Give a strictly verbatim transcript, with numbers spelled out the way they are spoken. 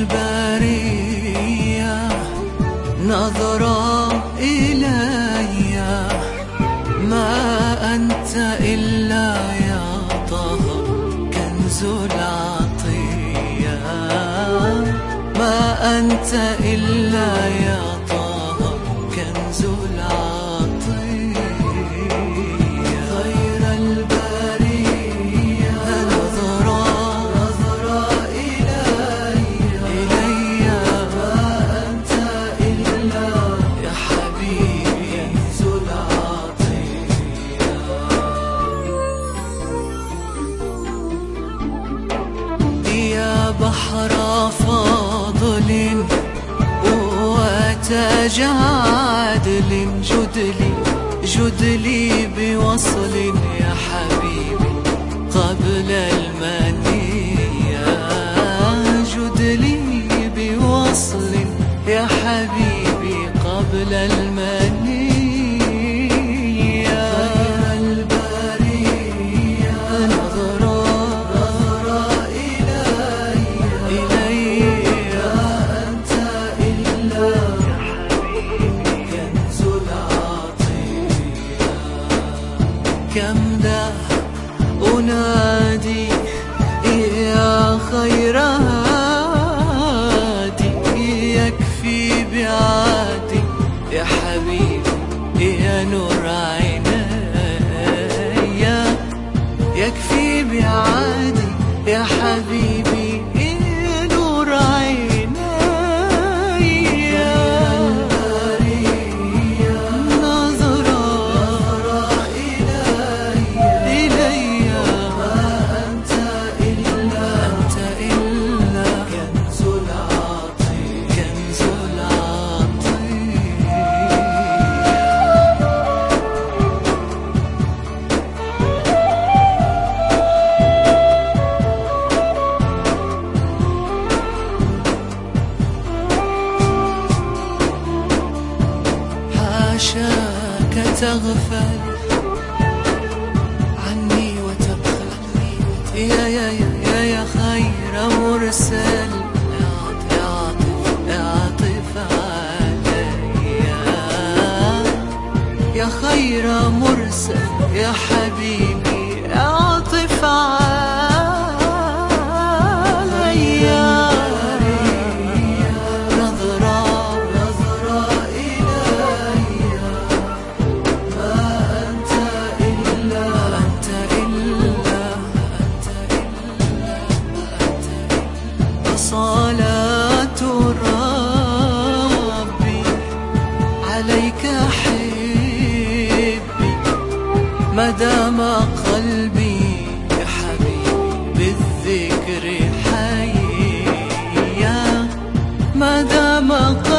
البرية نظرة إلي، ما أنت إلا يا طه كنز العطية، ما أنت إلا يا طه كنز العطية. خير البرية نظرة نظرة إلي إلي، ما أنت إلا يا حبيبي كنز العطية. يا بحر فضل وتجادل، جدلي جدلي بوصل يا حبيبي قبل المنية، جدلي بوصل يا حبيبي قبل المنية. خير البرية نظرة نظرة إلي إلي، ما أنت إلا يا حبيبي كنز العطية. كم ذا أنادي يا خير هادي، يكفي بعادي يا حبيبي يا نور عيني، يكفي بعادي يا حبيبي يا نور عيني. نظرة إلي، ما أنت إلا أنت إلا كنز العطية كنز العطية. حاشاك تغفل عني وتبخل يا يا يا يا يا خير مرسل، اعطف اعطف علي يا خير مرسل يا حبيبي اعطف علي. نظرة نظرة إلي، ما أنت إلا أنت إلا أنت إلا أنت إلا. صلاة ربي عليك حبي، ما دام قلبي يا حبيبي بالذكر حي، ما دام